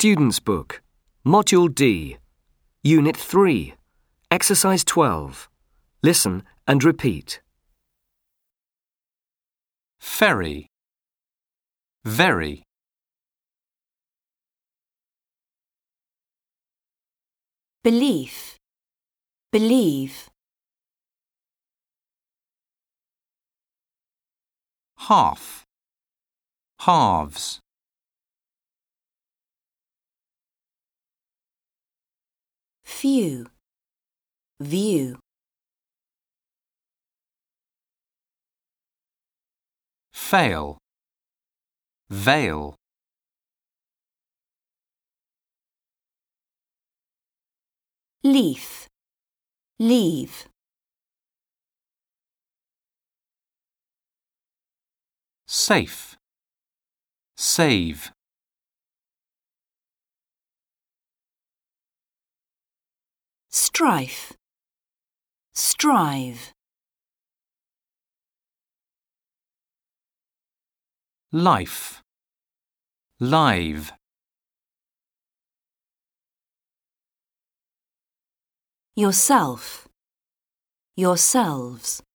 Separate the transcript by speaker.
Speaker 1: Student's Book, Module D, Unit 3, Exercise 12. Listen and repeat.
Speaker 2: Ferry. Very.
Speaker 3: Belief. Believe.
Speaker 2: Half. Halves.
Speaker 3: Few. View.
Speaker 2: Fail. Veil.
Speaker 3: Leaf. Leave.
Speaker 2: Safe. Save.
Speaker 3: Strife. Strive.
Speaker 2: Life. Live.
Speaker 3: Yourself. Yourselves.